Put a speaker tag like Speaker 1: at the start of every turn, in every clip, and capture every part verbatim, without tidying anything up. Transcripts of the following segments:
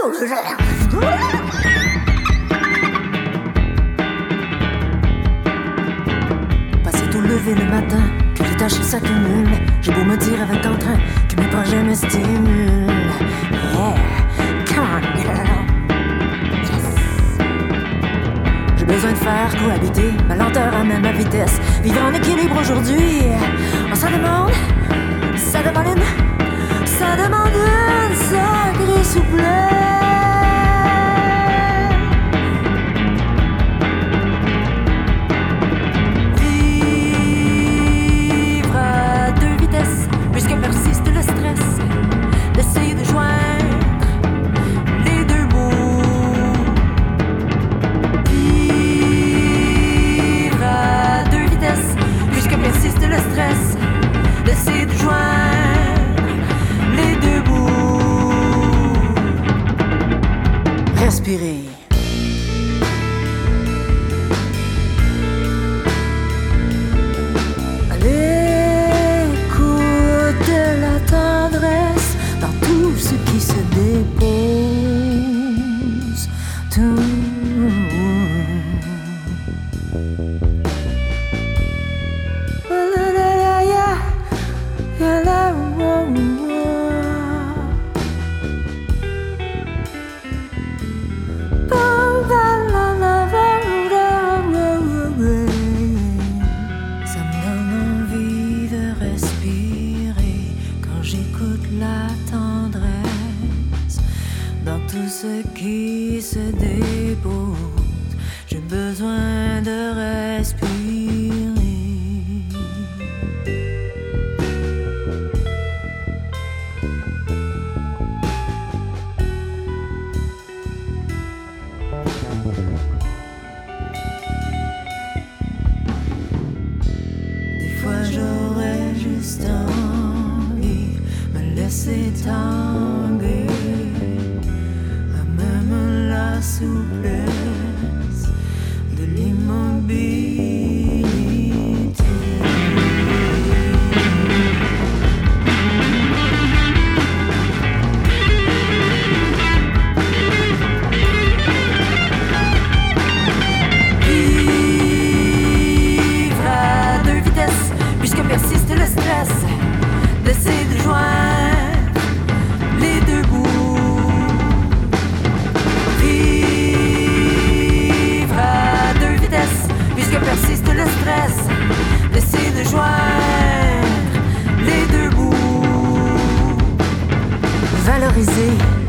Speaker 1: Passer tout lever le matin, que les tâches s'accumulent. J'ai beau me dire avec entrain que mes projets me stimulent. Yeah, come on girl. Yes. J'ai besoin de faire cohabiter ma lenteur à même ma vitesse. Vivre en équilibre aujourd'hui, oh, ça demande, ça demande une, ça demande une sacrée souplesse. D'essayer de joindre les deux bouts. Respirer. À l'écoute de la tendresse dans tout ce qui se dépose. Tout. Tout ce qui se dépose, j'ai besoin de respirer. Des fois j'aurais juste envie me laisser tanguer. La souplesse de l'immobilité. Vivre à deux vitesses, puisque persiste le stress d'essayer de joindre les deux bouts. Puisque persiste le stress, d'essayer de joindre les deux bouts. Valoriser.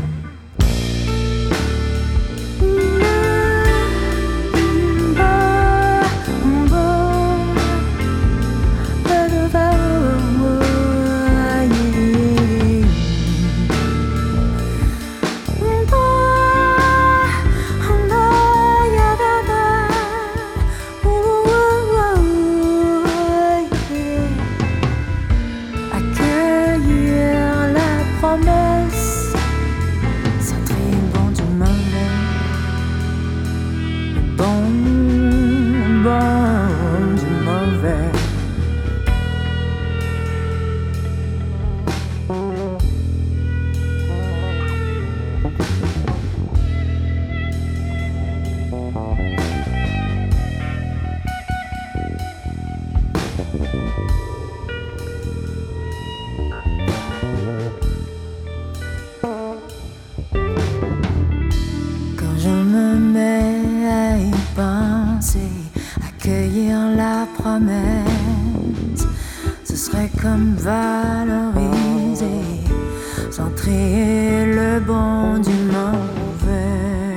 Speaker 1: Accueillir la promesse, ce serait comme valoriser, centrer le bon du mauvais.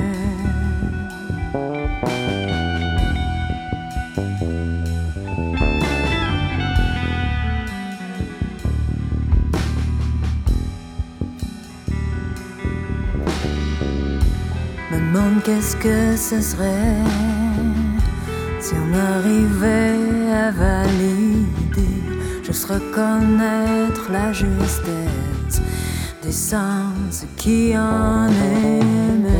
Speaker 1: Me demande qu'est-ce que ce serait si on arrivait à valider, juste reconnaître la justesse des sens qui en émergent.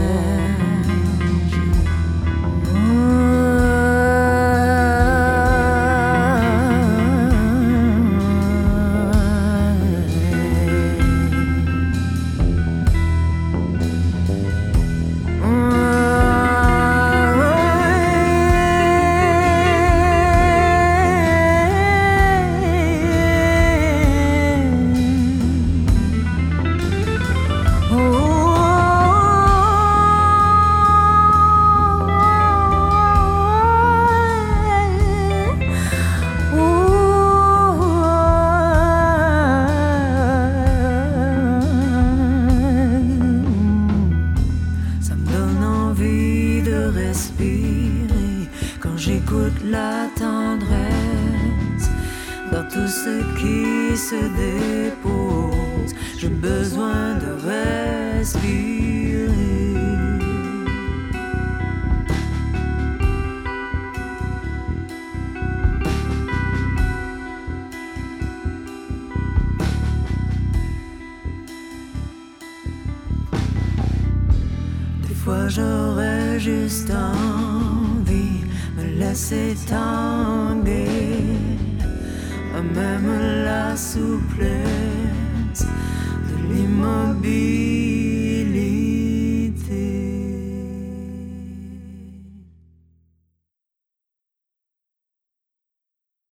Speaker 1: j'écoute la tendresse dans tout ce qui se dépose. J'ai besoin de respirer. Des fois j'aurais juste envie me laisser tanguer, même la souplesse de l'immobilité.